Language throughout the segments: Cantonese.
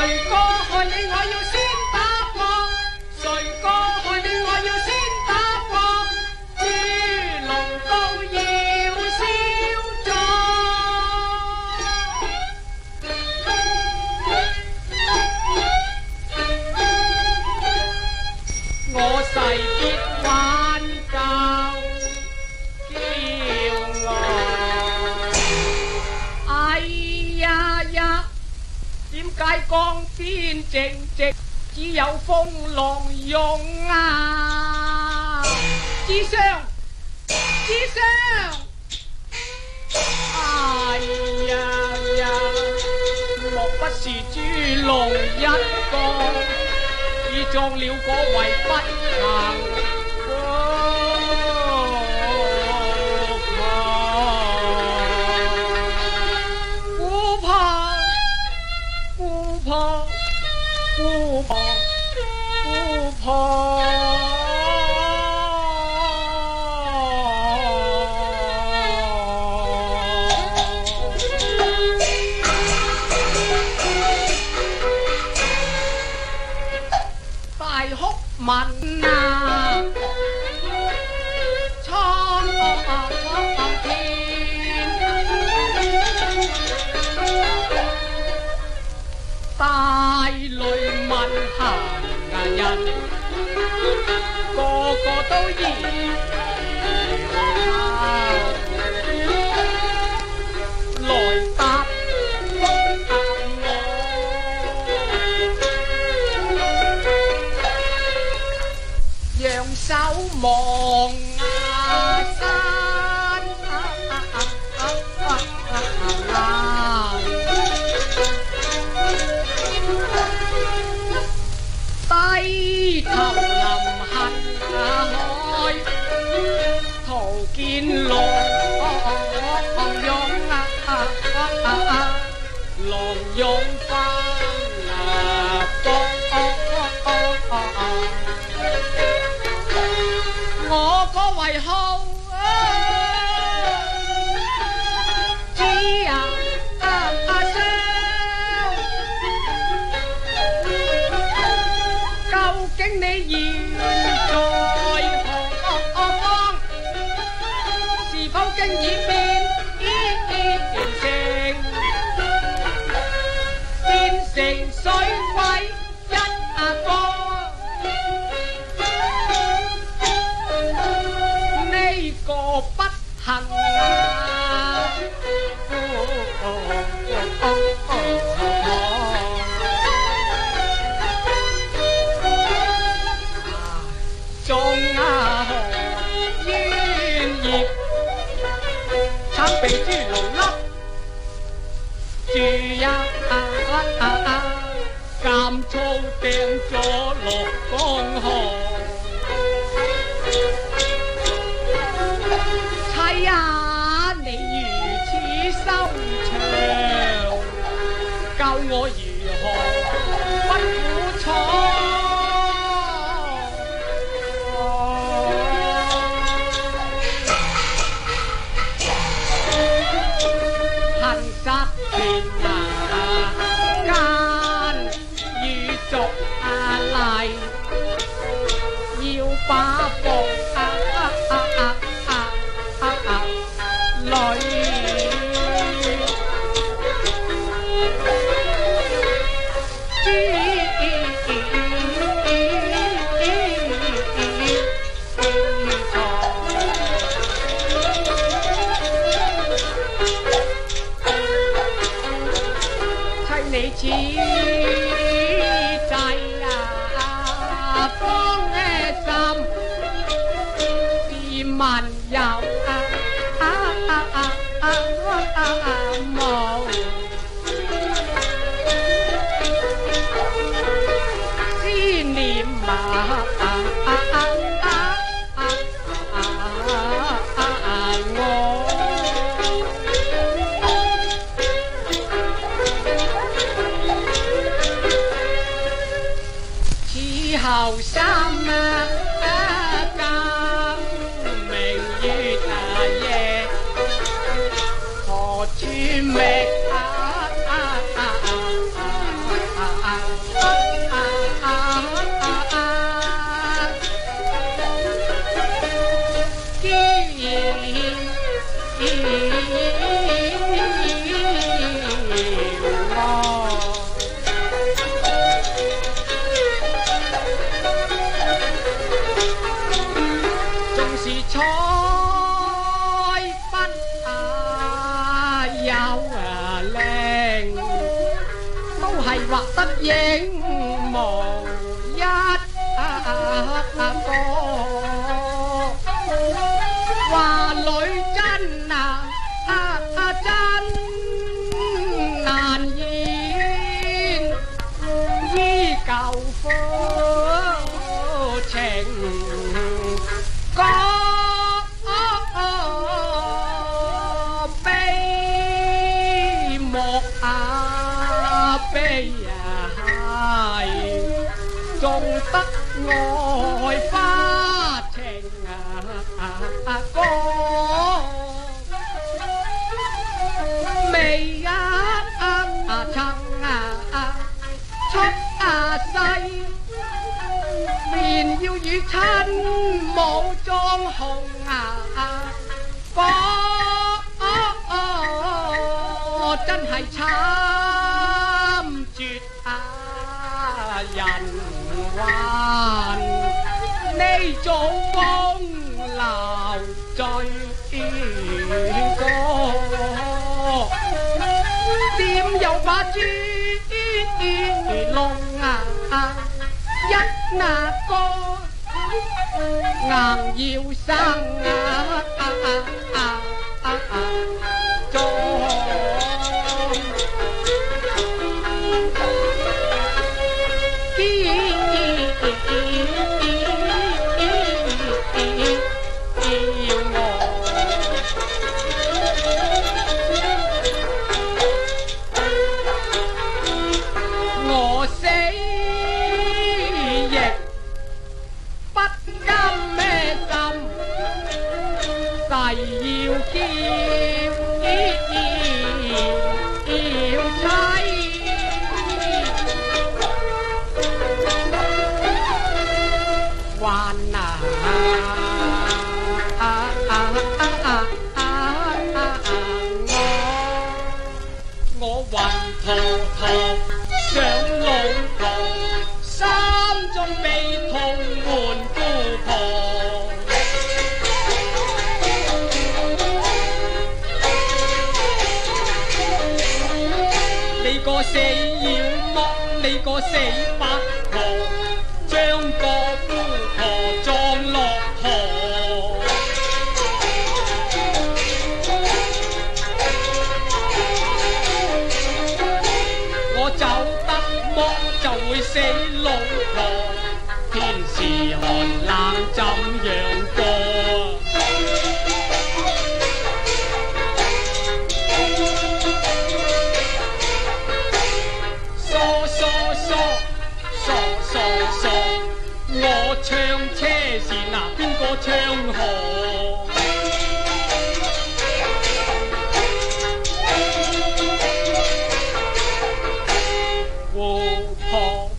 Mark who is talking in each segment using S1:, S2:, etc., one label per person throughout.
S1: 哥害你我要先打破？谁哥害你我要先打破？豬籠都要燒咗。我誓結挽救驕傲。哎呀呀，點解江邊靜寂，只有風浪湧啊？智商，智商！哎呀呀，莫不是豬籠一個，已撞了嗰位不幸。姑婆，姑婆，姑婆，姑婆。大哭問啊，蒼天，大淚問行人，個個都疑來答讓手望啊山低頭臨恨海，途見浪湧浪湧翻我個遺號只有傷，究竟你現在何方？是否經已變成水鬼一個？呢個不幸啊！種啊冤孽，慘被豬籠笠住呀！監粗掟咗落江河。妻啊，你如此收場，教我如何不苦楚？恨殺天下間與族例，要把僕你此際啊，方心是民有無思念啊！後心啊，咁明月夜，何處覓畫得影無一個，話女真真難言，依舊苦情歌悲莫悲仲得愛花情歌，未一曾出世，面要與親母裝紅歌，真係慘絕人寰，呢種風流醉歌，點有把豬籠一個硬要生上路途，心中悲痛換姑婆。你個死妖魔，你個死八婆，將個姑婆撞落河。我走得麼就會死老婆，天時寒冷怎樣過？傻，我唱車線啊，邊個唱河？富婆，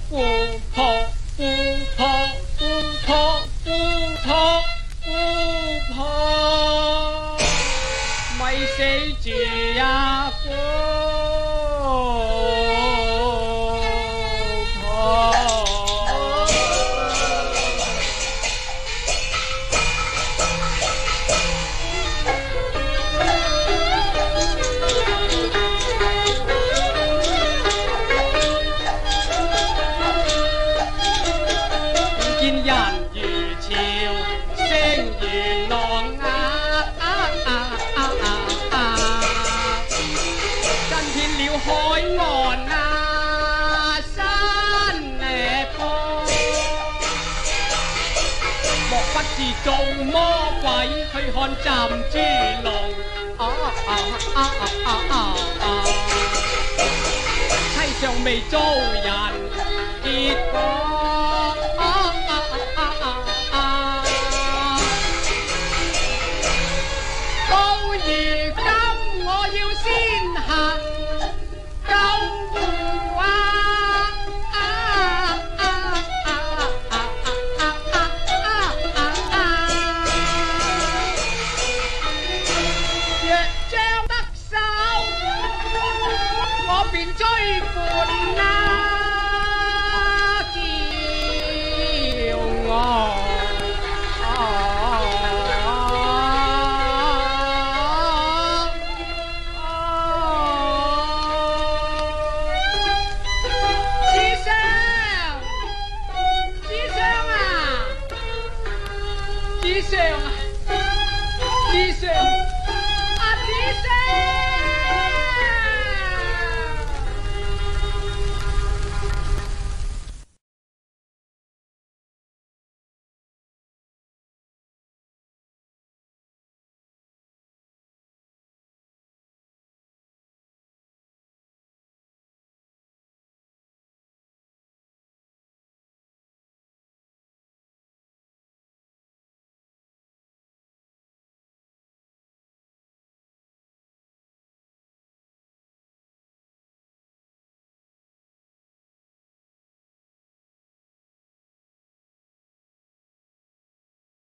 S1: 咪死住呀！海岸山坡，莫不是做魔鬼去看浸豬籠。妻尚未遭人結